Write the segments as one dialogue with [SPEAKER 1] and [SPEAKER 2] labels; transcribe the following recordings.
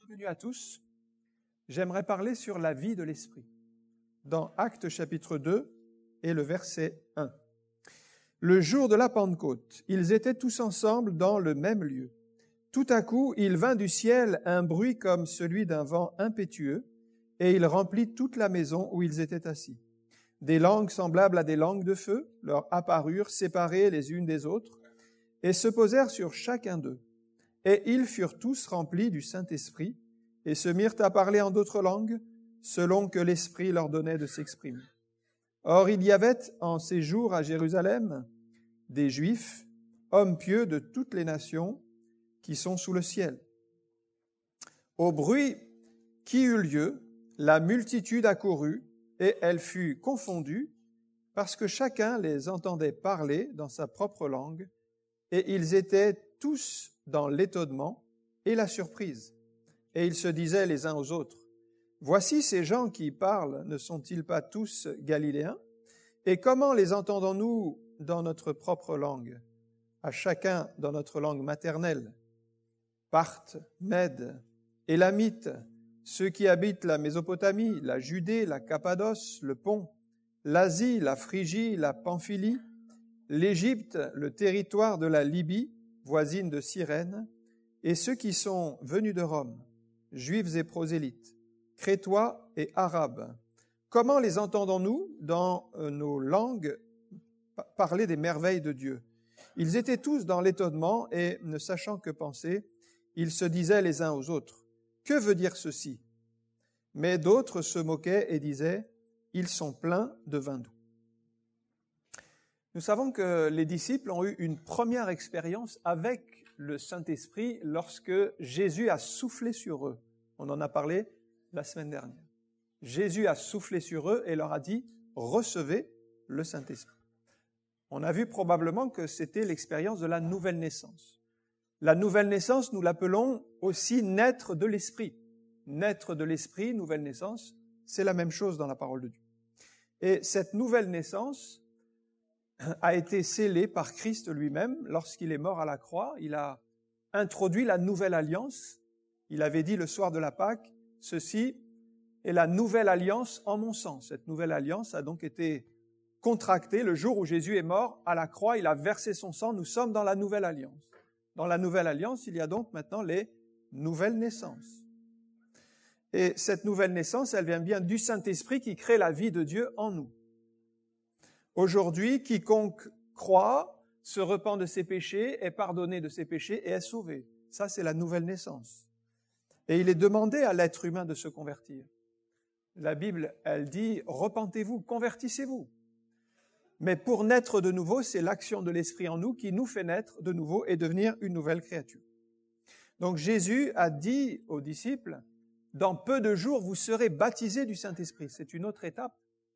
[SPEAKER 1] Bienvenue à tous. J'aimerais parler sur la vie de l'Esprit. Dans Actes chapitre 2 et le verset 1. Le jour de la Pentecôte, ils étaient tous ensemble dans le même lieu. Tout à coup, il vint du ciel un bruit comme celui d'un vent impétueux, et il remplit toute la maison où ils étaient assis. Des langues semblables à des langues de feu leur apparurent séparées les unes des autres, et se posèrent sur chacun d'eux. Et ils furent tous remplis du Saint-Esprit, et se mirent à parler en d'autres langues, selon que l'Esprit leur donnait de s'exprimer. Or, il y avait en ces jours à Jérusalem des Juifs, hommes pieux de toutes les nations qui sont sous le ciel. Au bruit qui eut lieu, la multitude accourut, et elle fut confondue, parce que chacun les entendait parler dans sa propre langue, et ils étaient tous dans l'étonnement et la surprise. Et ils se disaient les uns aux autres, « Voici ces gens qui parlent, ne sont-ils pas tous Galiléens? Et comment les entendons-nous dans notre propre langue, à chacun dans notre langue maternelle? Parthes, Mèdes, Élamites, ceux qui habitent la Mésopotamie, la Judée, la Cappadoce, le Pont, l'Asie, la Phrygie, la Pamphylie, l'Égypte, le territoire de la Libye, voisine de Cyrène, et ceux qui sont venus de Rome, Juifs et prosélytes, Crétois et Arabes. Comment les entendons-nous dans nos langues parler des merveilles de Dieu? Ils étaient tous dans l'étonnement et, ne sachant que penser, ils se disaient les uns aux autres, « Que veut dire ceci ?» Mais d'autres se moquaient et disaient, « Ils sont pleins de vin doux. » Nous savons que les disciples ont eu une première expérience avec le Saint-Esprit lorsque Jésus a soufflé sur eux. On en a parlé la semaine dernière. Jésus a soufflé sur eux et leur a dit « Recevez le Saint-Esprit ». On a vu probablement que c'était l'expérience de la nouvelle naissance. La nouvelle naissance, nous l'appelons aussi naître de l'Esprit. Naître de l'Esprit, nouvelle naissance, c'est la même chose dans la parole de Dieu. Et cette nouvelle naissance a été scellée par Christ lui-même lorsqu'il est mort à la croix. Il a introduit la nouvelle alliance. Il avait dit le soir de la Pâque, « Ceci est la nouvelle alliance en mon sang ». Cette nouvelle alliance a donc été contractée le jour où Jésus est mort à la croix. Il a versé son sang. Nous sommes dans la nouvelle alliance. Dans la nouvelle alliance, il y a donc maintenant les nouvelles naissances. Et cette nouvelle naissance, elle vient bien du Saint-Esprit qui crée la vie de Dieu en nous. Aujourd'hui, quiconque croit, se repent de ses péchés, est pardonné de ses péchés et est sauvé. Ça, c'est la nouvelle naissance. Et il est demandé à l'être humain de se convertir. La Bible, elle dit, repentez-vous, convertissez-vous. Mais pour naître de nouveau, c'est l'action de l'Esprit en nous qui nous fait naître de nouveau et devenir une nouvelle créature. Donc Jésus a dit aux disciples, dans peu de jours, vous serez baptisés du Saint-Esprit. C'est une autre étape.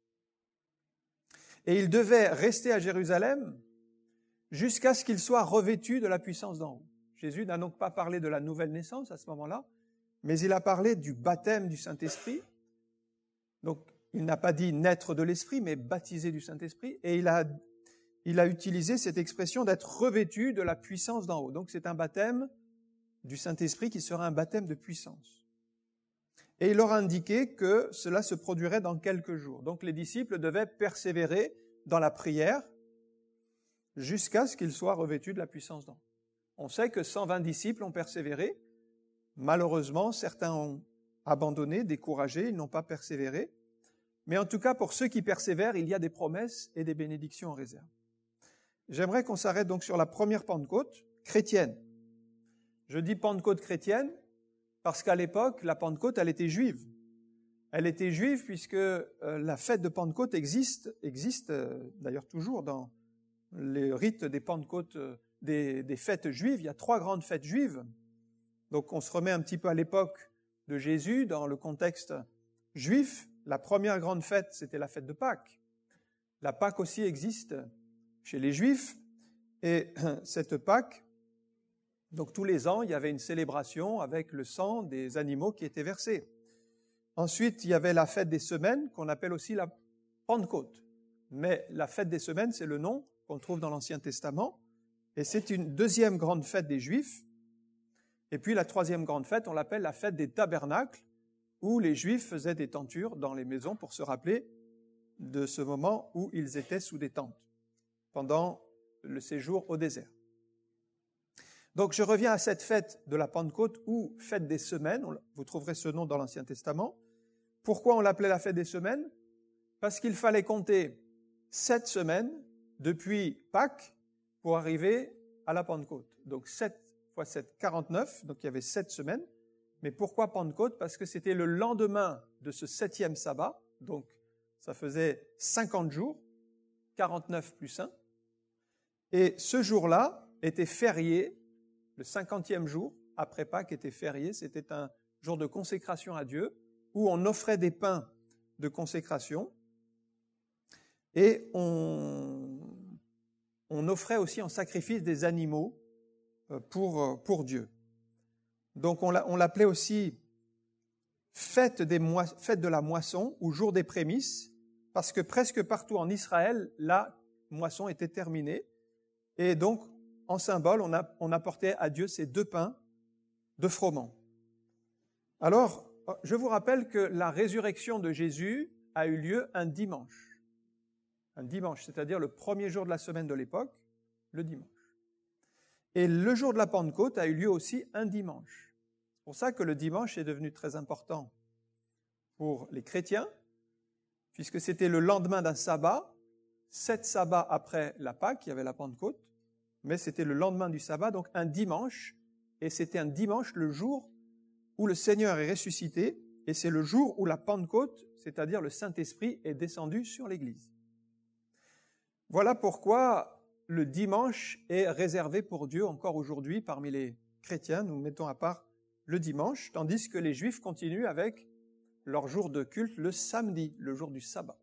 [SPEAKER 1] Et il devait rester à Jérusalem jusqu'à ce qu'il soit revêtu de la puissance d'en haut. Jésus n'a donc pas parlé de la nouvelle naissance à ce moment-là, mais il a parlé du baptême du Saint-Esprit. Donc, il n'a pas dit naître de l'Esprit, mais baptisé du Saint-Esprit. Et il a utilisé cette expression d'être revêtu de la puissance d'en haut. Donc, c'est un baptême du Saint-Esprit qui sera un baptême de puissance. Et il leur a indiqué que cela se produirait dans quelques jours. Donc les disciples devaient persévérer dans la prière jusqu'à ce qu'ils soient revêtus de la puissance d'en haut. On sait que 120 disciples ont persévéré. Malheureusement, certains ont abandonné, découragé, ils n'ont pas persévéré. Mais en tout cas, pour ceux qui persévèrent, il y a des promesses et des bénédictions en réserve. J'aimerais qu'on s'arrête donc sur la première Pentecôte chrétienne. Je dis Pentecôte chrétienne parce qu'à l'époque, la Pentecôte, elle était juive. Elle était juive puisque la fête de Pentecôte existe d'ailleurs toujours dans les rites des Pentecôtes, des fêtes juives. Il y a 3 grandes fêtes juives. Donc on se remet un petit peu à l'époque de Jésus dans le contexte juif. La première grande fête, c'était la fête de Pâques. La Pâque aussi existe chez les Juifs. Et cette Pâque, donc tous les ans, il y avait une célébration avec le sang des animaux qui était versé. Ensuite, il y avait la fête des semaines, qu'on appelle aussi la Pentecôte. Mais la fête des semaines, c'est le nom qu'on trouve dans l'Ancien Testament. Et c'est une deuxième grande fête des Juifs. Et puis la troisième grande fête, on l'appelle la fête des tabernacles, où les Juifs faisaient des tentures dans les maisons pour se rappeler de ce moment où ils étaient sous des tentes, pendant le séjour au désert. Donc je reviens à cette fête de la Pentecôte, ou fête des semaines, vous trouverez ce nom dans l'Ancien Testament. Pourquoi on l'appelait la fête des semaines? Parce qu'il fallait compter 7 semaines depuis Pâques pour arriver à la Pentecôte. Donc 7 x 7, 49, donc il y avait 7 semaines. Mais pourquoi Pentecôte? Parce que c'était le lendemain de ce 7e sabbat, donc ça faisait 50 jours, 49 plus 1. Et ce jour-là était férié, le 50e jour, après Pâques était férié, c'était un jour de consécration à Dieu, où on offrait des pains de consécration, et on offrait aussi en sacrifice des animaux pour Dieu. Donc on l'appelait aussi fête de la moisson ou jour des prémices, parce que presque partout en Israël, la moisson était terminée. Et donc, en symbole, on apportait à Dieu ces 2 pains de froment. Alors, je vous rappelle que la résurrection de Jésus a eu lieu un dimanche. Un dimanche, c'est-à-dire le premier jour de la semaine de l'époque, le dimanche. Et le jour de la Pentecôte a eu lieu aussi un dimanche. C'est pour ça que le dimanche est devenu très important pour les chrétiens, puisque c'était le lendemain d'un sabbat, 7 sabbats après la Pâque, il y avait la Pentecôte, mais c'était le lendemain du sabbat, donc un dimanche, et c'était un dimanche le jour où le Seigneur est ressuscité, et c'est le jour où la Pentecôte, c'est-à-dire le Saint-Esprit, est descendu sur l'Église. Voilà pourquoi le dimanche est réservé pour Dieu encore aujourd'hui parmi les chrétiens. Nous mettons à part le dimanche, tandis que les Juifs continuent avec leur jour de culte le samedi, le jour du sabbat.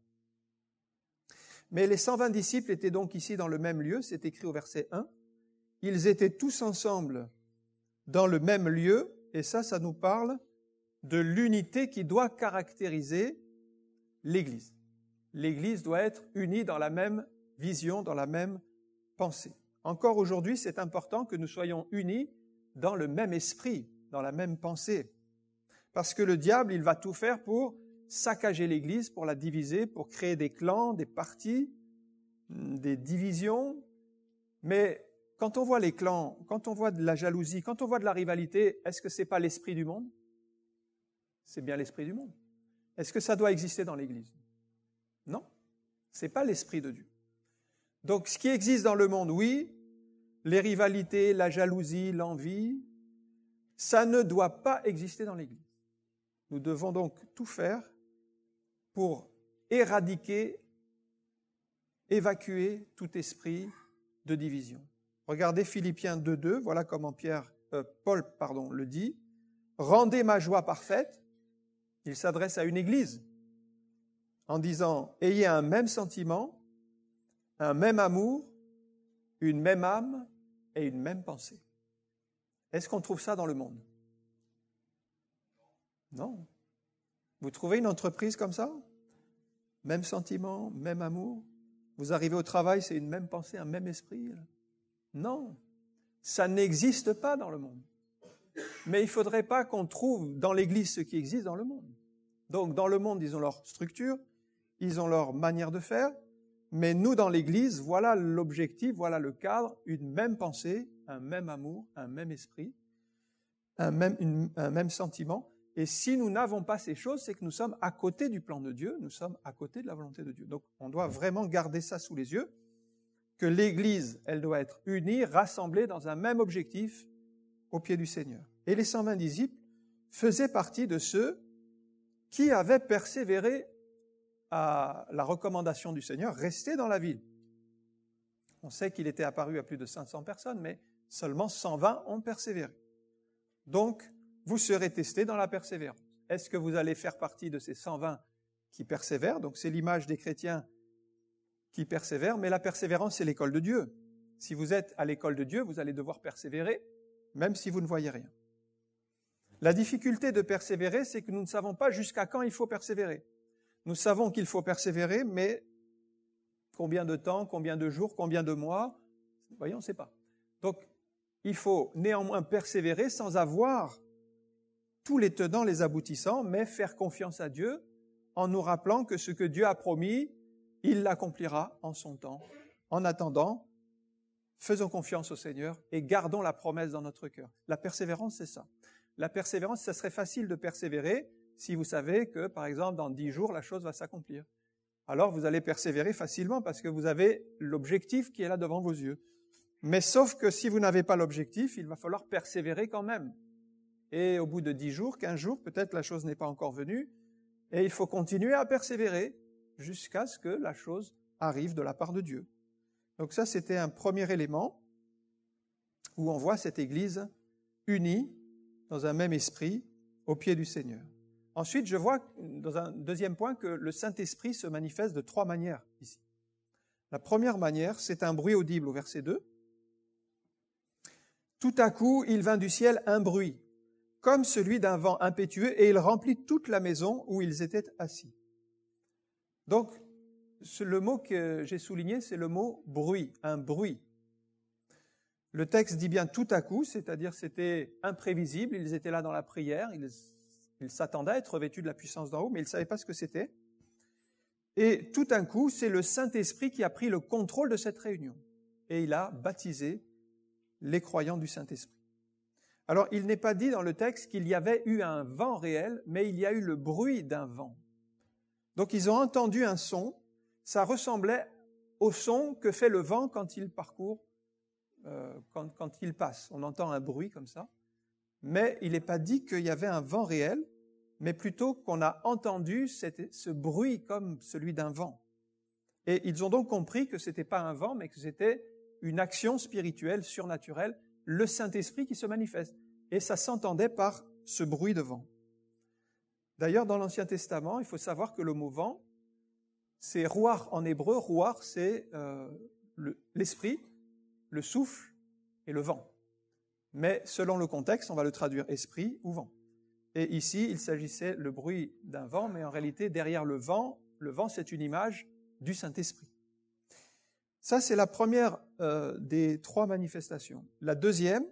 [SPEAKER 1] Mais les 120 disciples étaient donc ici dans le même lieu, c'est écrit au verset 1. Ils étaient tous ensemble dans le même lieu, et ça nous parle de l'unité qui doit caractériser l'Église. L'Église doit être unie dans la même vision, dans la même pensée. Encore aujourd'hui, c'est important que nous soyons unis dans le même esprit, dans la même pensée. Parce que le diable, il va tout faire pour saccager l'Église, pour la diviser, pour créer des clans, des partis, des divisions. Mais quand on voit les clans, quand on voit de la jalousie, quand on voit de la rivalité, est-ce que ce n'est pas l'esprit du monde? C'est bien l'esprit du monde. Est-ce que ça doit exister dans l'Église? Non, ce n'est pas l'esprit de Dieu. Donc ce qui existe dans le monde, oui, les rivalités, la jalousie, l'envie, ça ne doit pas exister dans l'Église. Nous devons donc tout faire pour éradiquer, évacuer tout esprit de division. Regardez Philippiens 2.2, voilà comment Paul le dit. « Rendez ma joie parfaite », il s'adresse à une église, en disant « Ayez un même sentiment, un même amour, une même âme et une même pensée. » Est-ce qu'on trouve ça dans le monde? Non. Vous trouvez une entreprise comme ça? Même sentiment, même amour? Vous arrivez au travail, c'est une même pensée, un même esprit? Non. Ça n'existe pas dans le monde. Mais il ne faudrait pas qu'on trouve dans l'Église ce qui existe dans le monde. Donc, dans le monde, ils ont leur structure, ils ont leur manière de faire, mais nous, dans l'Église, voilà l'objectif, voilà le cadre, une même pensée, un même amour, un même esprit, un même sentiment. Et si nous n'avons pas ces choses, c'est que nous sommes à côté du plan de Dieu, nous sommes à côté de la volonté de Dieu. Donc, on doit vraiment garder ça sous les yeux, que l'Église, elle doit être unie, rassemblée dans un même objectif au pied du Seigneur. Et les 120 disciples faisaient partie de ceux qui avaient persévéré à la recommandation du Seigneur, rester dans la ville. On sait qu'il était apparu à plus de 500 personnes, mais seulement 120 ont persévéré. Donc, vous serez testés dans la persévérance. Est-ce que vous allez faire partie de ces 120 qui persévèrent? Donc, c'est l'image des chrétiens qui persévèrent, mais la persévérance, c'est l'école de Dieu. Si vous êtes à l'école de Dieu, vous allez devoir persévérer, même si vous ne voyez rien. La difficulté de persévérer, c'est que nous ne savons pas jusqu'à quand il faut persévérer. Nous savons qu'il faut persévérer, mais combien de temps, combien de jours, combien de mois, voyons, on ne sait pas. Donc, il faut néanmoins persévérer sans avoir tous les tenants, les aboutissants, mais faire confiance à Dieu en nous rappelant que ce que Dieu a promis, il l'accomplira en son temps. En attendant, faisons confiance au Seigneur et gardons la promesse dans notre cœur. La persévérance, c'est ça. La persévérance, ça serait facile de persévérer si vous savez que, par exemple, dans 10 jours, la chose va s'accomplir. Alors, vous allez persévérer facilement parce que vous avez l'objectif qui est là devant vos yeux. Mais sauf que si vous n'avez pas l'objectif, il va falloir persévérer quand même. Et au bout de 10 jours, 15 jours, peut-être la chose n'est pas encore venue, et il faut continuer à persévérer jusqu'à ce que la chose arrive de la part de Dieu. Donc ça, c'était un premier élément où on voit cette Église unie dans un même esprit au pied du Seigneur. Ensuite, je vois dans un deuxième point que le Saint-Esprit se manifeste de 3 manières ici. La première manière, c'est un bruit audible au verset 2. Tout à coup, il vint du ciel un bruit, comme celui d'un vent impétueux, et il remplit toute la maison où ils étaient assis. Donc, le mot que j'ai souligné, c'est le mot bruit, un bruit. Le texte dit bien tout à coup, c'est-à-dire c'était imprévisible, ils étaient là dans la prière, ils s'attendaient à être revêtus de la puissance d'en haut, mais ils ne savaient pas ce que c'était. Et tout d'un coup, c'est le Saint-Esprit qui a pris le contrôle de cette réunion. Et il a baptisé les croyants du Saint-Esprit. Alors, il n'est pas dit dans le texte qu'il y avait eu un vent réel, mais il y a eu le bruit d'un vent. Donc, ils ont entendu un son, ça ressemblait au son que fait le vent quand il parcourt, quand il passe. On entend un bruit comme ça, mais il n'est pas dit qu'il y avait un vent réel, mais plutôt qu'on a entendu ce bruit comme celui d'un vent. Et ils ont donc compris que ce n'était pas un vent, mais que c'était une action spirituelle, surnaturelle, le Saint-Esprit qui se manifeste. Et ça s'entendait par ce bruit de vent. D'ailleurs, dans l'Ancien Testament, il faut savoir que le mot vent, c'est ruach en hébreu. Ruach, c'est l'esprit, le souffle et le vent. Mais selon le contexte, on va le traduire esprit ou vent. Et ici, il s'agissait le bruit d'un vent, mais en réalité, derrière le vent, c'est une image du Saint-Esprit. Ça, c'est la première des 3 manifestations. La deuxième,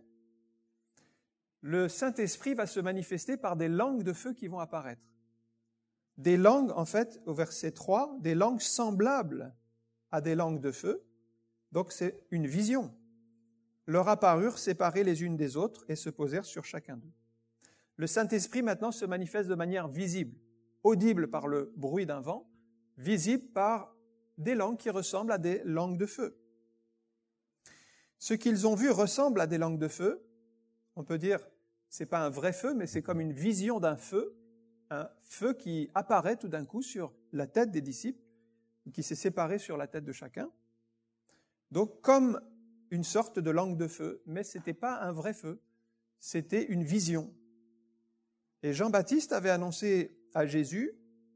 [SPEAKER 1] le Saint-Esprit va se manifester par des langues de feu qui vont apparaître. Des langues, en fait, au verset 3, des langues semblables à des langues de feu. Donc, c'est une vision. Leur apparurent séparées les unes des autres et se posèrent sur chacun d'eux. Le Saint-Esprit, maintenant, se manifeste de manière visible, audible par le bruit d'un vent, visible par des langues qui ressemblent à des langues de feu. Ce qu'ils ont vu ressemble à des langues de feu. On peut dire, ce n'est pas un vrai feu, mais c'est comme une vision d'un feu, un feu qui apparaît tout d'un coup sur la tête des disciples, qui s'est séparé sur la tête de chacun. Donc, comme une sorte de langue de feu, mais ce n'était pas un vrai feu, c'était une vision. Et Jean-Baptiste avait annoncé à Jésus,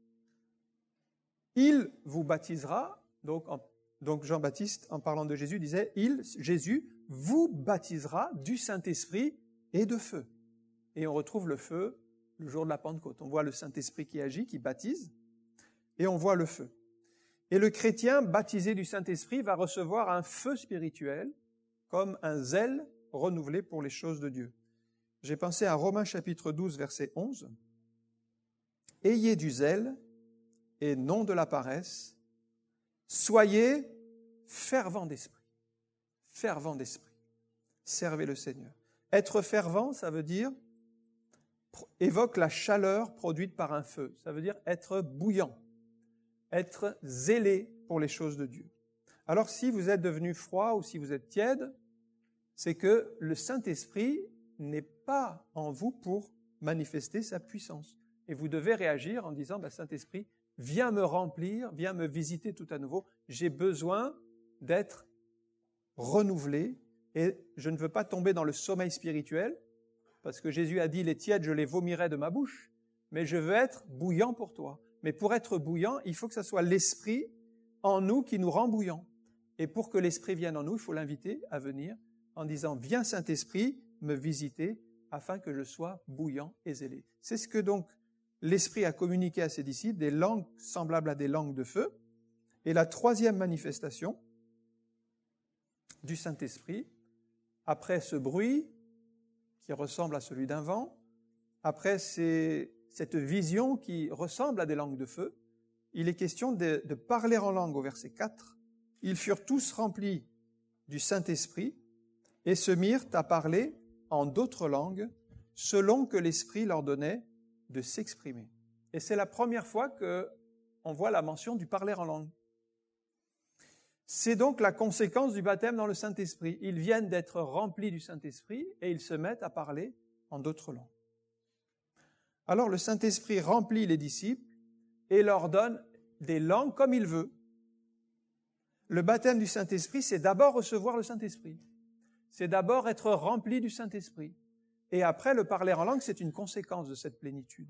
[SPEAKER 1] « Il vous baptisera », donc Jean-Baptiste, en parlant de Jésus, disait, « Jésus, vous baptisera du Saint-Esprit et de feu. » Et on retrouve le feu le jour de la Pentecôte. On voit le Saint-Esprit qui agit, qui baptise, et on voit le feu. Et le chrétien baptisé du Saint-Esprit va recevoir un feu spirituel, comme un zèle renouvelé pour les choses de Dieu. J'ai pensé à Romains chapitre 12, verset 11. « Ayez du zèle et non de la paresse, soyez fervents d'esprit. » Fervents d'esprit. Servez le Seigneur. Être fervent, ça veut dire, évoque la chaleur produite par un feu. Ça veut dire être bouillant, être zélé pour les choses de Dieu. Alors si vous êtes devenu froid ou si vous êtes tiède, c'est que le Saint-Esprit n'est pas en vous pour manifester sa puissance. Et vous devez réagir en disant, Saint-Esprit, viens me remplir, viens me visiter tout à nouveau. J'ai besoin d'être renouvelé et je ne veux pas tomber dans le sommeil spirituel parce que Jésus a dit, les tièdes, je les vomirai de ma bouche, mais je veux être bouillant pour toi. Mais pour être bouillant, il faut que ce soit l'Esprit en nous qui nous rend bouillant. Et pour que l'Esprit vienne en nous, il faut l'inviter à venir en disant, viens Saint-Esprit me visiter afin que je sois bouillant et zélé. C'est ce que donc l'Esprit a communiqué à ses disciples, des langues semblables à des langues de feu. Et la troisième manifestation du Saint-Esprit, après ce bruit qui ressemble à celui d'un vent, après cette vision qui ressemble à des langues de feu, il est question de parler en langue au verset 4. Ils furent tous remplis du Saint-Esprit et se mirent à parler en d'autres langues selon que l'Esprit leur donnait de s'exprimer. Et c'est la première fois qu'on voit la mention du parler en langue. C'est donc la conséquence du baptême dans le Saint-Esprit. Ils viennent d'être remplis du Saint-Esprit et ils se mettent à parler en d'autres langues. Alors le Saint-Esprit remplit les disciples et leur donne des langues comme il veut. Le baptême du Saint-Esprit, c'est d'abord recevoir le Saint-Esprit. C'est d'abord être rempli du Saint-Esprit. Et après, le parler en langue, c'est une conséquence de cette plénitude.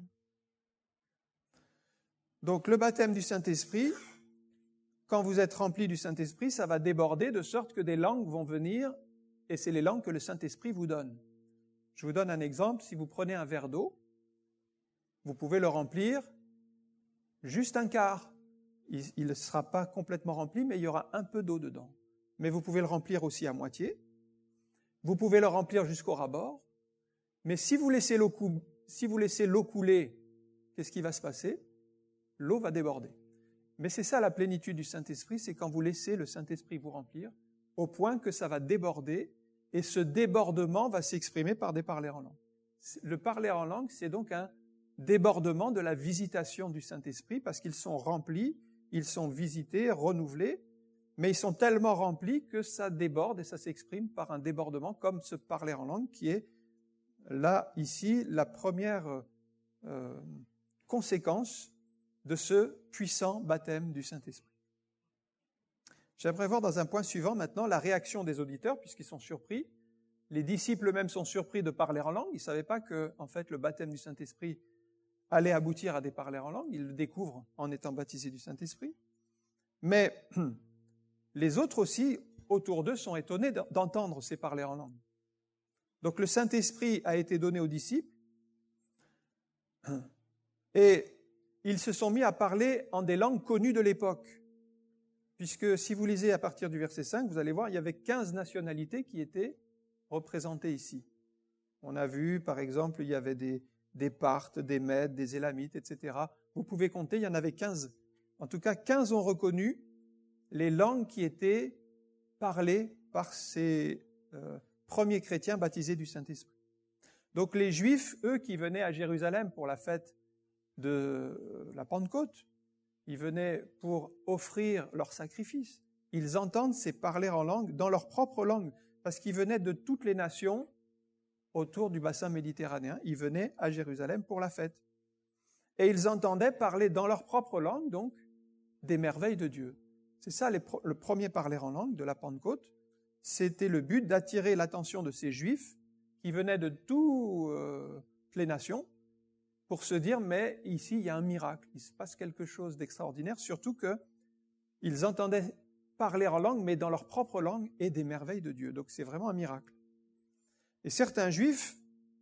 [SPEAKER 1] Donc le baptême du Saint-Esprit, quand vous êtes rempli du Saint-Esprit, ça va déborder de sorte que des langues vont venir et c'est les langues que le Saint-Esprit vous donne. Je vous donne un exemple. Si vous prenez un verre d'eau, vous pouvez le remplir juste un quart. Il ne sera pas complètement rempli, mais il y aura un peu d'eau dedans. Mais vous pouvez le remplir aussi à moitié. Vous pouvez le remplir jusqu'au ras-bord. Mais si vous laissez l'eau couler, qu'est-ce qui va se passer? L'eau va déborder. Mais c'est ça la plénitude du Saint-Esprit, c'est quand vous laissez le Saint-Esprit vous remplir, au point que ça va déborder, et ce débordement va s'exprimer par des parlers en langue. Le parler en langue, c'est donc un débordement de la visitation du Saint-Esprit, parce qu'ils sont remplis, ils sont visités, renouvelés, mais ils sont tellement remplis que ça déborde et ça s'exprime par un débordement, comme ce parler en langue qui est là, ici, la première conséquence de ce puissant baptême du Saint-Esprit. J'aimerais voir dans un point suivant maintenant la réaction des auditeurs, puisqu'ils sont surpris. Les disciples eux-mêmes sont surpris de parler en langue. Ils ne savaient pas que, en fait, le baptême du Saint-Esprit allait aboutir à des parlers en langue. Ils le découvrent en étant baptisés du Saint-Esprit. Mais les autres aussi, autour d'eux, sont étonnés d'entendre ces parlers en langue. Donc le Saint-Esprit a été donné aux disciples et ils se sont mis à parler en des langues connues de l'époque. Puisque si vous lisez à partir du verset 5, vous allez voir, il y avait 15 nationalités qui étaient représentées ici. On a vu, par exemple, il y avait des Parthes, des Mèdes, des Élamites, etc. Vous pouvez compter, il y en avait 15. En tout cas, 15 ont reconnu les langues qui étaient parlées par ces premiers chrétiens baptisés du Saint-Esprit. Donc les Juifs, eux, qui venaient à Jérusalem pour la fête de la Pentecôte, ils venaient pour offrir leur sacrifice. Ils entendent ces parler en langue dans leur propre langue, parce qu'ils venaient de toutes les nations autour du bassin méditerranéen. Ils venaient à Jérusalem pour la fête. Et ils entendaient parler dans leur propre langue, donc, des merveilles de Dieu. C'est ça le premier parler en langue de la Pentecôte. C'était le but d'attirer l'attention de ces Juifs qui venaient de toutes les nations pour se dire, mais ici, il y a un miracle, il se passe quelque chose d'extraordinaire, surtout qu'ils entendaient parler en langue, mais dans leur propre langue, et des merveilles de Dieu. Donc c'est vraiment un miracle. Et certains Juifs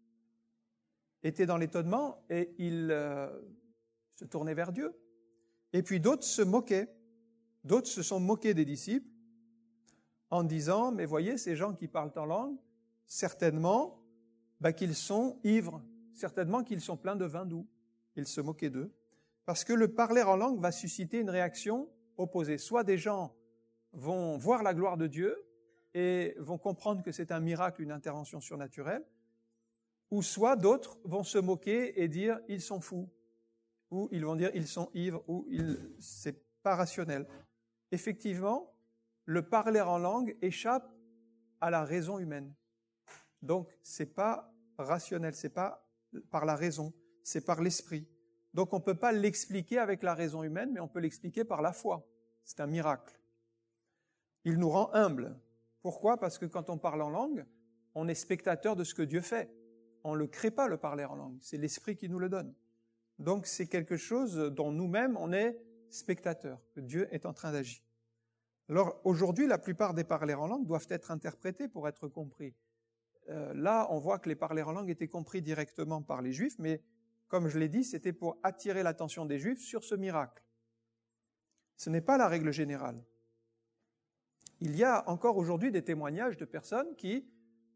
[SPEAKER 1] étaient dans l'étonnement et ils se tournaient vers Dieu. Et puis d'autres se moquaient. D'autres se sont moqués des disciples en disant, mais voyez, ces gens qui parlent en langue, certainement qu'ils sont ivres, certainement qu'ils sont pleins de vin doux. Ils se moquaient d'eux. Parce que le parler en langue va susciter une réaction opposée. Soit des gens vont voir la gloire de Dieu et vont comprendre que c'est un miracle, une intervention surnaturelle, ou soit d'autres vont se moquer et dire « ils sont fous », ou ils vont dire « ils sont ivres », ou « c'est pas rationnel ». Effectivement, le parler en langue échappe à la raison humaine. Donc, c'est pas rationnel, c'est pas par la raison, c'est par l'esprit. Donc, on ne peut pas l'expliquer avec la raison humaine, mais on peut l'expliquer par la foi. C'est un miracle. Il nous rend humbles. Pourquoi? Parce que quand on parle en langue, on est spectateur de ce que Dieu fait. On ne le crée pas, le parler en langue. C'est l'esprit qui nous le donne. Donc, c'est quelque chose dont nous-mêmes, on est spectateurs, que Dieu est en train d'agir. Alors, aujourd'hui, la plupart des parlers en langue doivent être interprétés pour être compris. Là, on voit que les parlers en langue étaient compris directement par les Juifs, mais comme je l'ai dit, c'était pour attirer l'attention des Juifs sur ce miracle. Ce n'est pas la règle générale. Il y a encore aujourd'hui des témoignages de personnes qui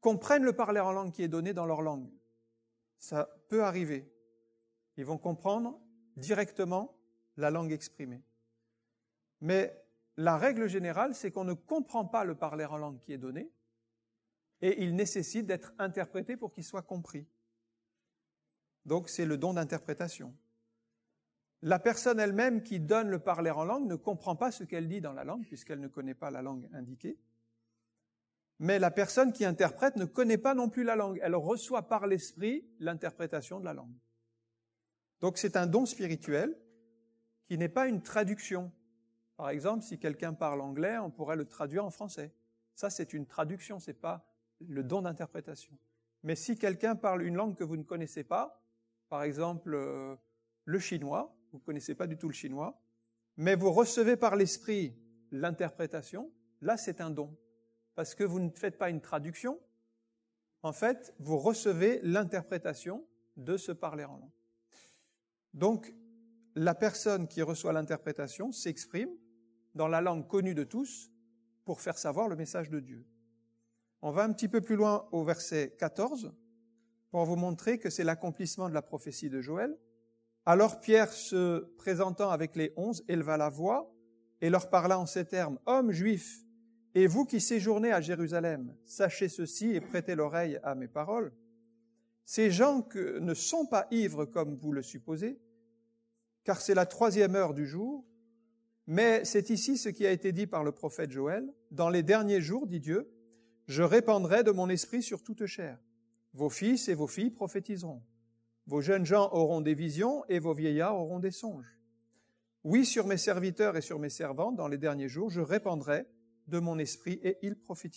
[SPEAKER 1] comprennent le parler en langue qui est donné dans leur langue. Ça peut arriver. Ils vont comprendre directement la langue exprimée. Mais la règle générale, c'est qu'on ne comprend pas le parler en langue qui est donné et il nécessite d'être interprété pour qu'il soit compris. Donc, c'est le don d'interprétation. La personne elle-même qui donne le parler en langue ne comprend pas ce qu'elle dit dans la langue puisqu'elle ne connaît pas la langue indiquée. Mais la personne qui interprète ne connaît pas non plus la langue. Elle reçoit par l'esprit l'interprétation de la langue. Donc, c'est un don spirituel qui n'est pas une traduction. Par exemple, si quelqu'un parle anglais, on pourrait le traduire en français. Ça, c'est une traduction, ce n'est pas le don d'interprétation. Mais si quelqu'un parle une langue que vous ne connaissez pas, par exemple le chinois, vous ne connaissez pas du tout le chinois, mais vous recevez par l'esprit l'interprétation, là, c'est un don. Parce que vous ne faites pas une traduction, en fait, vous recevez l'interprétation de ce parler en langue. Donc, la personne qui reçoit l'interprétation s'exprime dans la langue connue de tous pour faire savoir le message de Dieu. On va un petit peu plus loin au verset 14 pour vous montrer que c'est l'accomplissement de la prophétie de Joël. Alors Pierre, se présentant avec les 11, éleva la voix et leur parla en ces termes : « Hommes juifs, et vous qui séjournez à Jérusalem, sachez ceci et prêtez l'oreille à mes paroles. Ces gens ne sont pas ivres comme vous le supposez, car c'est la 3e heure du jour, mais c'est ici ce qui a été dit par le prophète Joël. Dans les derniers jours, dit Dieu, je répandrai de mon esprit sur toute chair. Vos fils et vos filles prophétiseront. Vos jeunes gens auront des visions et vos vieillards auront des songes. Oui, sur mes serviteurs et sur mes servantes, dans les derniers jours, je répandrai de mon esprit et ils prophétiseront. »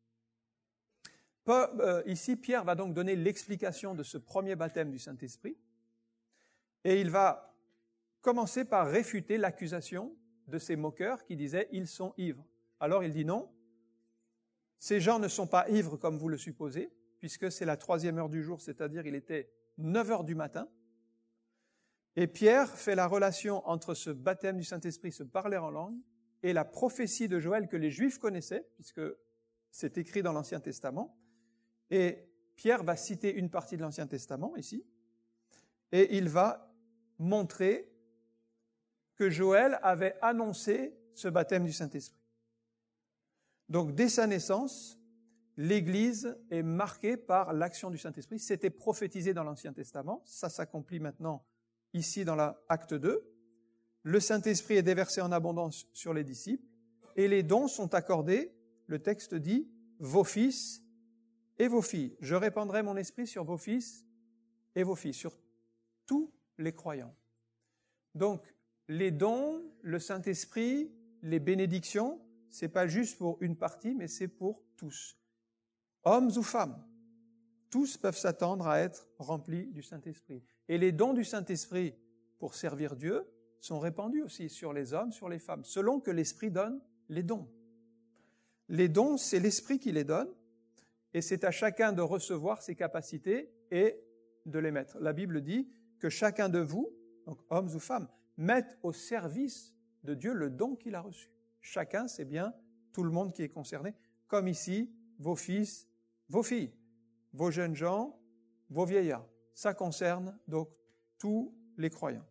[SPEAKER 1] Ici, Pierre va donc donner l'explication de ce premier baptême du Saint-Esprit et il va commencer par réfuter l'accusation de ces moqueurs qui disaient « ils sont ivres ». Alors il dit non, ces gens ne sont pas ivres comme vous le supposez, puisque c'est la 3e heure du jour, c'est-à-dire il était 9 heures du matin. Et Pierre fait la relation entre ce baptême du Saint-Esprit, ce parler en langue, et la prophétie de Joël que les Juifs connaissaient, puisque c'est écrit dans l'Ancien Testament. Et Pierre va citer une partie de l'Ancien Testament ici, et il va montrer que Joël avait annoncé ce baptême du Saint-Esprit. Donc, dès sa naissance, l'Église est marquée par l'action du Saint-Esprit. C'était prophétisé dans l'Ancien Testament, ça s'accomplit maintenant ici dans l'acte 2. Le Saint-Esprit est déversé en abondance sur les disciples et les dons sont accordés, le texte dit, vos fils et vos filles. Je répandrai mon esprit sur vos fils et vos filles, sur tous les croyants. Donc, les dons, le Saint-Esprit, les bénédictions, ce n'est pas juste pour une partie, mais c'est pour tous. Hommes ou femmes, tous peuvent s'attendre à être remplis du Saint-Esprit. Et les dons du Saint-Esprit pour servir Dieu sont répandus aussi sur les hommes, sur les femmes, selon que l'Esprit donne les dons. Les dons, c'est l'Esprit qui les donne, et c'est à chacun de recevoir ses capacités et de les mettre. La Bible dit que chacun de vous, donc hommes ou femmes, mette au service de Dieu le don qu'il a reçu. Chacun, c'est bien tout le monde qui est concerné, comme ici, vos fils, vos filles, vos jeunes gens, vos vieillards. Ça concerne donc tous les croyants.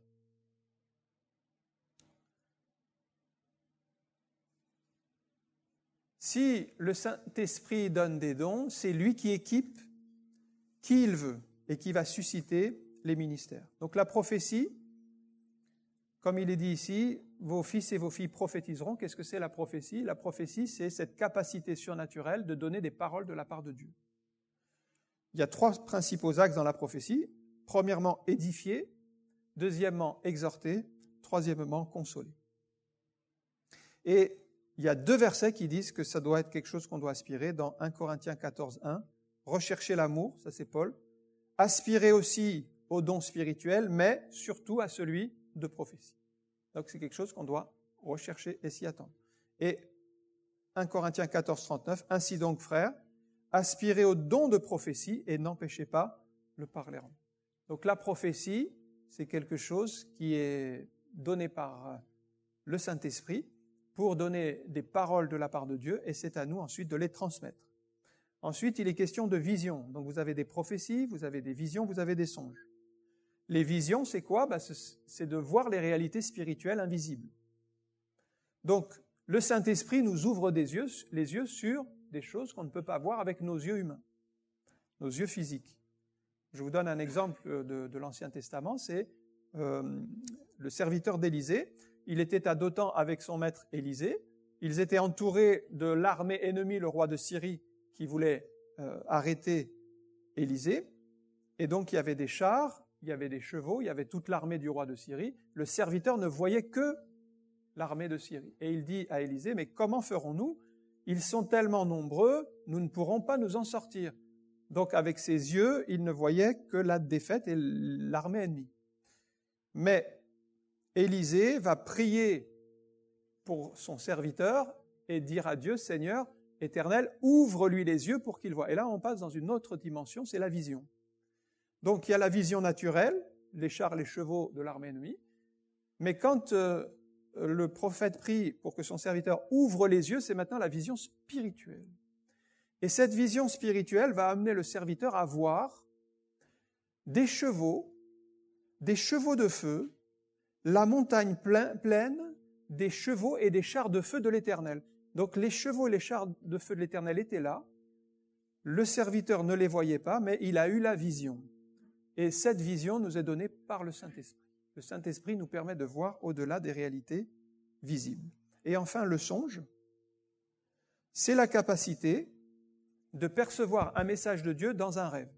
[SPEAKER 1] Si le Saint-Esprit donne des dons, c'est lui qui équipe qui il veut et qui va susciter les ministères. Donc la prophétie, comme il est dit ici, vos fils et vos filles prophétiseront. Qu'est-ce que c'est la prophétie ? La prophétie, c'est cette capacité surnaturelle de donner des paroles de la part de Dieu. Il y a 3 principaux axes dans la prophétie. Premièrement, édifier. Deuxièmement, exhorter. Troisièmement, consoler. Et il y a 2 versets qui disent que ça doit être quelque chose qu'on doit aspirer. Dans 1 Corinthiens 14, 1, rechercher l'amour, ça c'est Paul. Aspirer aussi au don spirituel, mais surtout à celui de prophétie. Donc c'est quelque chose qu'on doit rechercher et s'y attendre. Et 1 Corinthiens 14, 39, ainsi donc frères, aspirez au don de prophétie et n'empêchez pas le parler en langue. Donc la prophétie, c'est quelque chose qui est donné par le Saint-Esprit pour donner des paroles de la part de Dieu et c'est à nous ensuite de les transmettre. Ensuite, il est question de vision. Donc vous avez des prophéties, vous avez des visions, vous avez des songes. Les visions, c'est quoi? C'est de voir les réalités spirituelles invisibles. Donc, le Saint-Esprit nous ouvre les yeux sur des choses qu'on ne peut pas voir avec nos yeux humains, nos yeux physiques. Je vous donne un exemple de l'Ancien Testament, c'est le serviteur d'Élisée. Il était à Dothan avec son maître Élisée. Ils étaient entourés de l'armée ennemie, le roi de Syrie, qui voulait arrêter Élisée. Et donc, il y avait des chars, il y avait des chevaux, il y avait toute l'armée du roi de Syrie. Le serviteur ne voyait que l'armée de Syrie. Et il dit à Élisée, mais comment ferons-nous? Ils sont tellement nombreux, nous ne pourrons pas nous en sortir. Donc, avec ses yeux, il ne voyait que la défaite et l'armée ennemie. Mais Élisée va prier pour son serviteur et dire à Dieu, Seigneur, Éternel, ouvre-lui les yeux pour qu'il voie. Et là, on passe dans une autre dimension, c'est la vision. Donc, il y a la vision naturelle, les chars, les chevaux de l'armée ennemie. Mais quand le prophète prie pour que son serviteur ouvre les yeux, c'est maintenant la vision spirituelle. Et cette vision spirituelle va amener le serviteur à voir des chevaux de feu, la montagne pleine, des chevaux et des chars de feu de l'Éternel. Donc les chevaux et les chars de feu de l'Éternel étaient là. Le serviteur ne les voyait pas, mais il a eu la vision. Et cette vision nous est donnée par le Saint-Esprit. Le Saint-Esprit nous permet de voir au-delà des réalités visibles. Et enfin, le songe, c'est la capacité de percevoir un message de Dieu dans un rêve.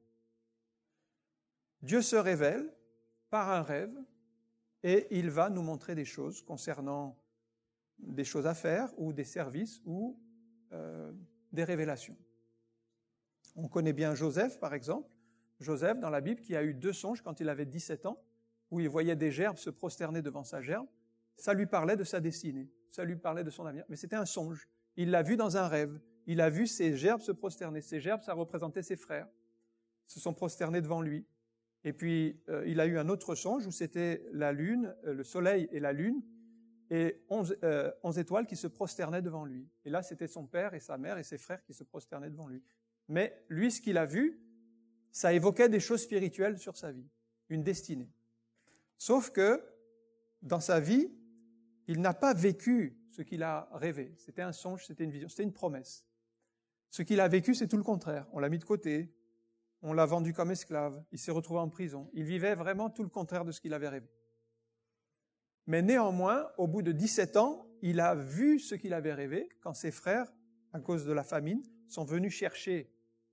[SPEAKER 1] Dieu se révèle par un rêve et il va nous montrer des choses concernant des choses à faire ou des services ou des révélations. On connaît bien Joseph, par exemple. Joseph, dans la Bible, qui a eu 2 songes quand il avait 17 ans, où il voyait des gerbes se prosterner devant sa gerbe. Ça lui parlait de sa destinée, ça lui parlait de son avenir. Mais c'était un songe. Il l'a vu dans un rêve. Il a vu ces gerbes se prosterner. Ces gerbes, ça représentait ses frères. Ils se sont prosternés devant lui. Et puis, il a eu un autre songe où c'était la lune, le soleil et la lune, et 11 étoiles qui se prosternaient devant lui. Et là, c'était son père et sa mère et ses frères qui se prosternaient devant lui. Mais lui, ce qu'il a vu, ça évoquait des choses spirituelles sur sa vie, une destinée. Sauf que, dans sa vie, il n'a pas vécu ce qu'il a rêvé. C'était un songe, c'était une vision, c'était une promesse. Ce qu'il a vécu, c'est tout le contraire. On l'a mis de côté, on l'a vendu comme esclave, il s'est retrouvé en prison. Il vivait vraiment tout le contraire de ce qu'il avait rêvé. Mais néanmoins, au bout de 17 ans, il a vu ce qu'il avait rêvé quand ses frères, à cause de la famine, sont venus chercher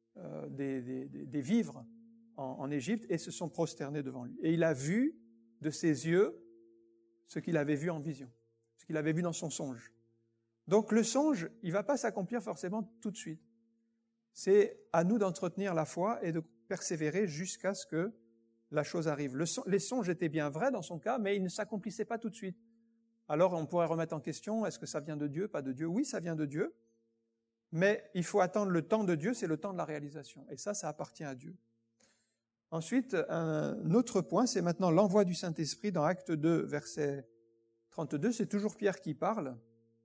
[SPEAKER 1] des vivres en Égypte et se sont prosternés devant lui. Et il a vu de ses yeux ce qu'il avait vu en vision, ce qu'il avait vu dans son songe. Donc le songe, il ne va pas s'accomplir forcément tout de suite. C'est à nous d'entretenir la foi et de persévérer jusqu'à ce que la chose arrive. Les songes étaient bien vrais dans son cas, mais ils ne s'accomplissaient pas tout de suite. Alors on pourrait remettre en question, est-ce que ça vient de Dieu, pas de Dieu? Oui, ça vient de Dieu, mais il faut attendre le temps de Dieu, c'est le temps de la réalisation. Et ça appartient à Dieu. Ensuite, un autre point, c'est maintenant l'envoi du Saint-Esprit dans Acte 2, verset 32. C'est toujours Pierre qui parle.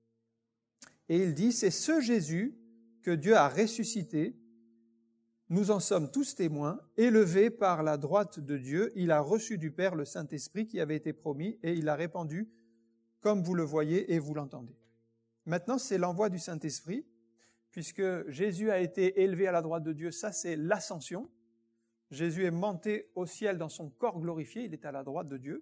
[SPEAKER 1] Et il dit, c'est ce Jésus que Dieu a ressuscité. Nous en sommes tous témoins. Élevé par la droite de Dieu, il a reçu du Père le Saint-Esprit qui avait été promis et il l'a répandu comme vous le voyez et vous l'entendez. Maintenant, c'est l'envoi du Saint-Esprit, puisque Jésus a été élevé à la droite de Dieu. Ça, c'est l'ascension. Jésus est monté au ciel dans son corps glorifié, il est à la droite de Dieu.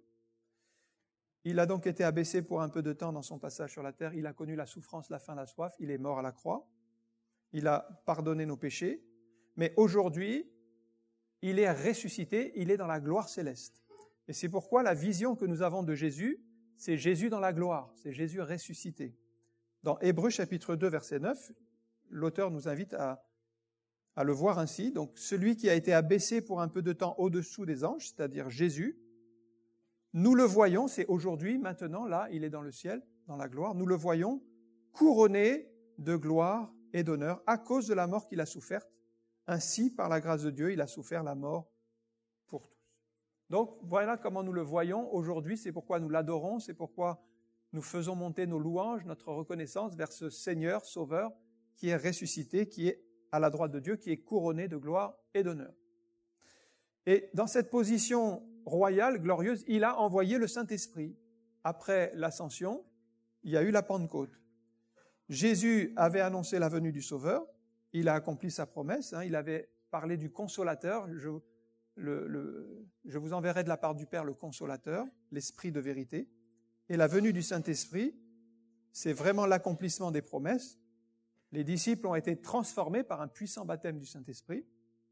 [SPEAKER 1] Il a donc été abaissé pour un peu de temps dans son passage sur la terre, il a connu la souffrance, la faim, la soif, il est mort à la croix, il a pardonné nos péchés, mais aujourd'hui, il est ressuscité, il est dans la gloire céleste. Et c'est pourquoi la vision que nous avons de Jésus, c'est Jésus dans la gloire, c'est Jésus ressuscité. Dans Hébreux chapitre 2, verset 9, l'auteur nous invite à le voir ainsi. Donc, celui qui a été abaissé pour un peu de temps au-dessous des anges, c'est-à-dire Jésus, nous le voyons, c'est aujourd'hui, maintenant, là, il est dans le ciel, dans la gloire, nous le voyons couronné de gloire et d'honneur à cause de la mort qu'il a soufferte. Ainsi, par la grâce de Dieu, il a souffert la mort pour tous. Donc, voilà comment nous le voyons aujourd'hui, c'est pourquoi nous l'adorons, c'est pourquoi nous faisons monter nos louanges, notre reconnaissance vers ce Seigneur, Sauveur, qui est ressuscité, qui est à la droite de Dieu, qui est couronné de gloire et d'honneur. Et dans cette position royale, glorieuse, il a envoyé le Saint-Esprit. Après l'ascension, il y a eu la Pentecôte. Jésus avait annoncé la venue du Sauveur, il a accompli sa promesse, il avait parlé du Consolateur. Je vous enverrai de la part du Père le Consolateur, l'Esprit de vérité. Et la venue du Saint-Esprit, c'est vraiment l'accomplissement des promesses. Les disciples ont été transformés par un puissant baptême du Saint-Esprit.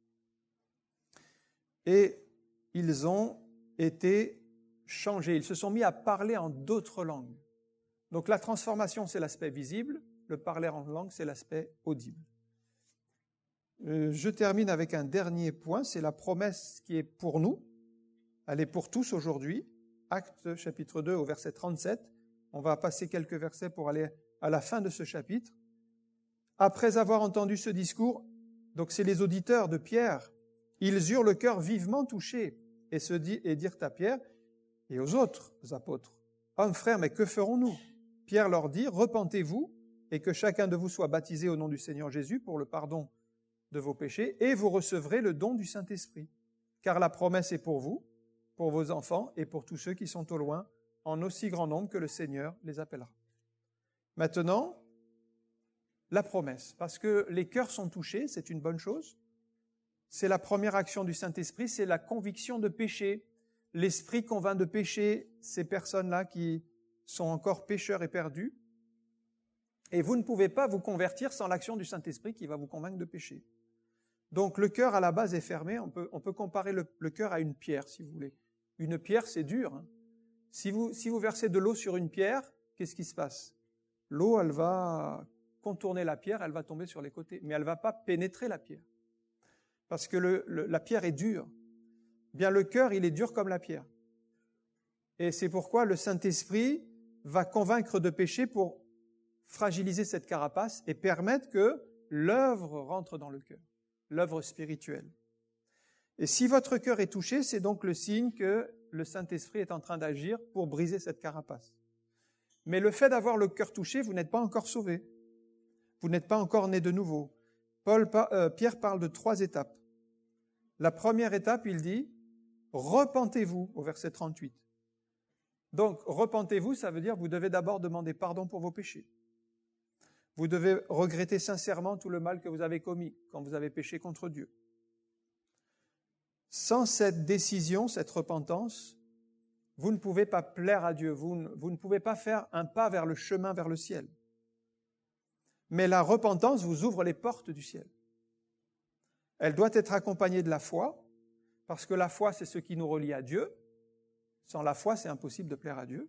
[SPEAKER 1] Et ils ont été changés. Ils se sont mis à parler en d'autres langues. Donc la transformation, c'est l'aspect visible. Le parler en langue, c'est l'aspect audible. Je termine avec un dernier point. C'est la promesse qui est pour nous. Elle est pour tous aujourd'hui. Actes chapitre 2 au verset 37. On va passer quelques versets pour aller à la fin de ce chapitre. Après avoir entendu ce discours, donc c'est les auditeurs de Pierre, ils eurent le cœur vivement touché et dirent à Pierre et aux autres apôtres, « Hommes, frères, mais que ferons-nous » Pierre leur dit, « Repentez-vous et que chacun de vous soit baptisé au nom du Seigneur Jésus pour le pardon de vos péchés et vous recevrez le don du Saint-Esprit. Car la promesse est pour vous, pour vos enfants et pour tous ceux qui sont au loin, en aussi grand nombre que le Seigneur les appellera. » Maintenant, la promesse, parce que les cœurs sont touchés, c'est une bonne chose. C'est la première action du Saint-Esprit, c'est la conviction de péché. L'Esprit convainc de péché ces personnes-là qui sont encore pécheurs et perdus. Et vous ne pouvez pas vous convertir sans l'action du Saint-Esprit qui va vous convaincre de péché. Donc le cœur à la base est fermé. On peut comparer le cœur à une pierre, si vous voulez. Une pierre, c'est dur. Si vous versez de l'eau sur une pierre, qu'est-ce qui se passe? L'eau, elle va contourner la pierre, elle va tomber sur les côtés, mais elle ne va pas pénétrer la pierre. Parce que la pierre est dure. Bien, le cœur, il est dur comme la pierre. Et c'est pourquoi le Saint-Esprit va convaincre de péché pour fragiliser cette carapace et permettre que l'œuvre rentre dans le cœur, l'œuvre spirituelle. Et si votre cœur est touché, c'est donc le signe que le Saint-Esprit est en train d'agir pour briser cette carapace. Mais le fait d'avoir le cœur touché, vous n'êtes pas encore sauvé. Vous n'êtes pas encore né de nouveau. Pierre parle de 3 étapes. La première étape, il dit « Repentez-vous » au verset 38. Donc, repentez-vous, ça veut dire vous devez d'abord demander pardon pour vos péchés. Vous devez regretter sincèrement tout le mal que vous avez commis quand vous avez péché contre Dieu. Sans cette décision, cette repentance, vous ne pouvez pas plaire à Dieu, vous ne pouvez pas faire un pas vers le chemin vers le ciel. Mais la repentance vous ouvre les portes du ciel. Elle doit être accompagnée de la foi, parce que la foi, c'est ce qui nous relie à Dieu. Sans la foi, c'est impossible de plaire à Dieu.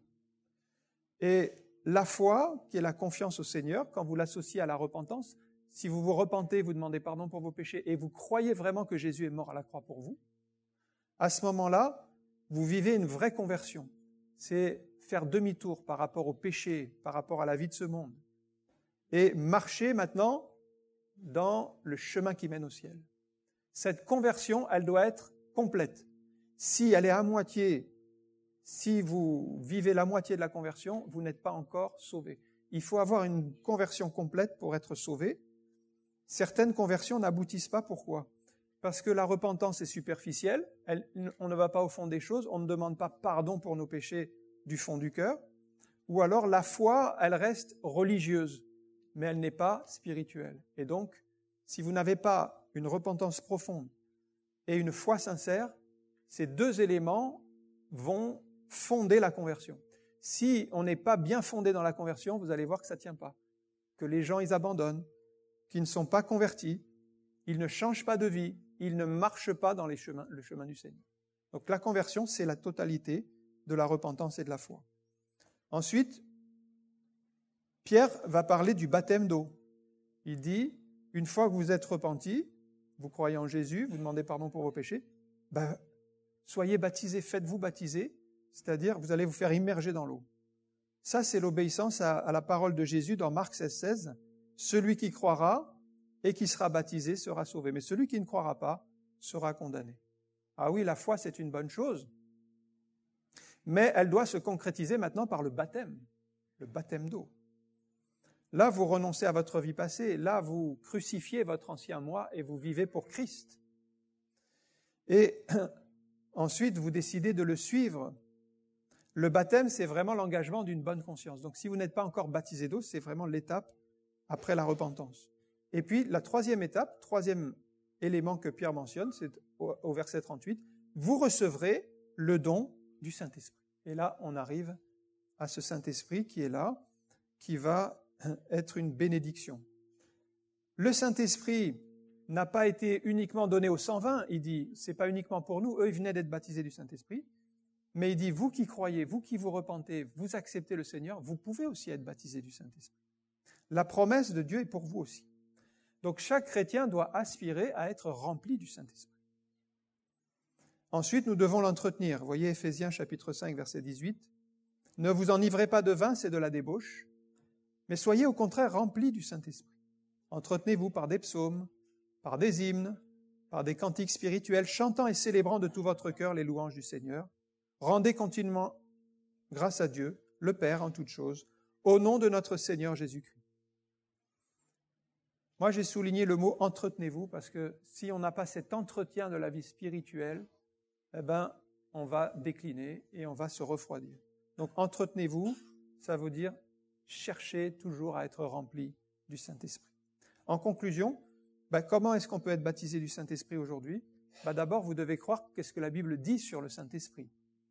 [SPEAKER 1] Et la foi, qui est la confiance au Seigneur, quand vous l'associez à la repentance, si vous vous repentez, vous demandez pardon pour vos péchés et vous croyez vraiment que Jésus est mort à la croix pour vous, à ce moment-là, vous vivez une vraie conversion. C'est faire demi-tour par rapport au péché, par rapport à la vie de ce monde. Et marcher maintenant dans le chemin qui mène au ciel. Cette conversion, elle doit être complète. Si elle est à moitié, si vous vivez la moitié de la conversion, vous n'êtes pas encore sauvé. Il faut avoir une conversion complète pour être sauvé. Certaines conversions n'aboutissent pas. Pourquoi? Parce que la repentance est superficielle, on ne va pas au fond des choses, on ne demande pas pardon pour nos péchés du fond du cœur. Ou alors la foi, elle reste religieuse, mais elle n'est pas spirituelle. Et donc, si vous n'avez pas une repentance profonde et une foi sincère, ces 2 éléments vont fonder la conversion. Si on n'est pas bien fondé dans la conversion, vous allez voir que ça ne tient pas. Que les gens, ils abandonnent, qu'ils ne sont pas convertis, ils ne changent pas de vie, ils ne marchent pas dans le chemin du Seigneur. Donc la conversion, c'est la totalité de la repentance et de la foi. Ensuite, Pierre va parler du baptême d'eau. Il dit, une fois que vous êtes repentis, vous croyez en Jésus, vous demandez pardon pour vos péchés, soyez baptisés, faites-vous baptiser, c'est-à-dire vous allez vous faire immerger dans l'eau. Ça, c'est l'obéissance à la parole de Jésus dans Marc 16,16. Celui qui croira et qui sera baptisé sera sauvé, mais celui qui ne croira pas sera condamné. Ah oui, la foi, c'est une bonne chose, mais elle doit se concrétiser maintenant par le baptême d'eau. Là, vous renoncez à votre vie passée. Là, vous crucifiez votre ancien moi et vous vivez pour Christ. Et ensuite, vous décidez de le suivre. Le baptême, c'est vraiment l'engagement d'une bonne conscience. Donc, si vous n'êtes pas encore baptisé d'eau, c'est vraiment l'étape après la repentance. Et puis, la troisième étape, troisième élément que Pierre mentionne, c'est au verset 38, vous recevrez le don du Saint-Esprit. Et là, on arrive à ce Saint-Esprit qui est là, qui va être une bénédiction. Le Saint-Esprit n'a pas été uniquement donné aux 120, il dit, c'est pas uniquement pour nous, eux ils venaient d'être baptisés du Saint-Esprit, mais il dit, vous qui croyez, vous qui vous repentez, vous acceptez le Seigneur, vous pouvez aussi être baptisés du Saint-Esprit. La promesse de Dieu est pour vous aussi. Donc chaque chrétien doit aspirer à être rempli du Saint-Esprit. Ensuite, nous devons l'entretenir. Vous voyez Éphésiens chapitre 5, verset 18. « Ne vous enivrez pas de vin, c'est de la débauche, mais soyez au contraire remplis du Saint-Esprit. Entretenez-vous par des psaumes, par des hymnes, par des cantiques spirituels, chantant et célébrant de tout votre cœur les louanges du Seigneur. Rendez continuellement grâce à Dieu, le Père en toutes choses, au nom de notre Seigneur Jésus-Christ. » Moi, j'ai souligné le mot « entretenez-vous » parce que si on n'a pas cet entretien de la vie spirituelle, eh ben, on va décliner et on va se refroidir. Donc, entretenez-vous, ça veut dire cherchez toujours à être rempli du Saint-Esprit. En conclusion, comment est-ce qu'on peut être baptisé du Saint-Esprit aujourd'hui ? D'abord, vous devez croire qu'est-ce que la Bible dit sur le Saint-Esprit.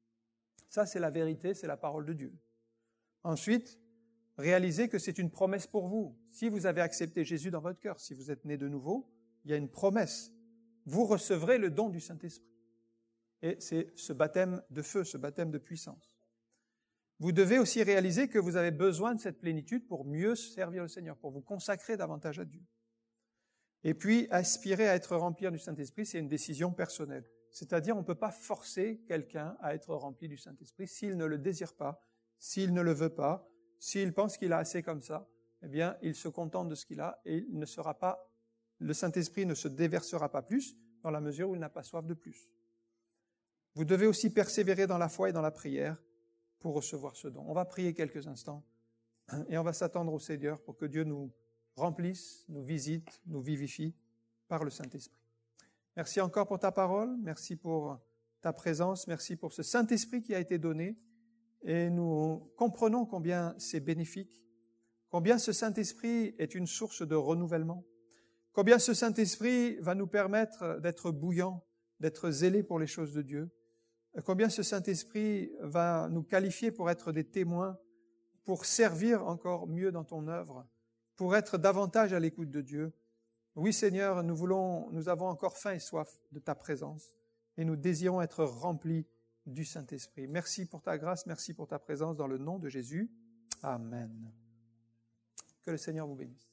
[SPEAKER 1] Ça, c'est la vérité, c'est la parole de Dieu. Ensuite, réalisez que c'est une promesse pour vous. Si vous avez accepté Jésus dans votre cœur, si vous êtes né de nouveau, il y a une promesse. Vous recevrez le don du Saint-Esprit. Et c'est ce baptême de feu, ce baptême de puissance. Vous devez aussi réaliser que vous avez besoin de cette plénitude pour mieux servir le Seigneur, pour vous consacrer davantage à Dieu. Et puis, aspirer à être rempli du Saint-Esprit, c'est une décision personnelle. C'est-à-dire, on ne peut pas forcer quelqu'un à être rempli du Saint-Esprit s'il ne le désire pas, s'il ne le veut pas, s'il pense qu'il a assez comme ça, eh bien, il se contente de ce qu'il a et il ne sera pas, le Saint-Esprit ne se déversera pas plus dans la mesure où il n'a pas soif de plus. Vous devez aussi persévérer dans la foi et dans la prière pour recevoir ce don. On va prier quelques instants et on va s'attendre au Seigneur pour que Dieu nous remplisse, nous visite, nous vivifie par le Saint-Esprit. Merci encore pour ta parole, merci pour ta présence, merci pour ce Saint-Esprit qui a été donné et nous comprenons combien c'est bénéfique, combien ce Saint-Esprit est une source de renouvellement, combien ce Saint-Esprit va nous permettre d'être bouillants, d'être zélés pour les choses de Dieu, combien ce Saint-Esprit va nous qualifier pour être des témoins, pour servir encore mieux dans ton œuvre, pour être davantage à l'écoute de Dieu. Oui Seigneur, nous avons encore faim et soif de ta présence et nous désirons être remplis du Saint-Esprit. Merci pour ta grâce, merci pour ta présence dans le nom de Jésus. Amen. Que le Seigneur vous bénisse.